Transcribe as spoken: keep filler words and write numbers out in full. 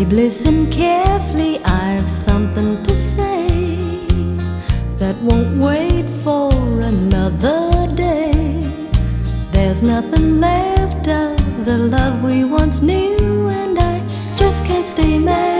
Babe, listen carefully, I've something to say that won't wait for another day. There's nothing left of the love we once knew, and I just can't stay mad.